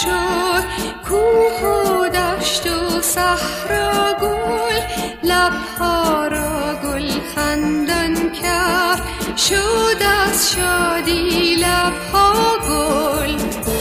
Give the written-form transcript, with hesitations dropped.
شد، کوه و دشت و صحرا گل، لبها را گل خندان کرد، شد از شادی لبها گل.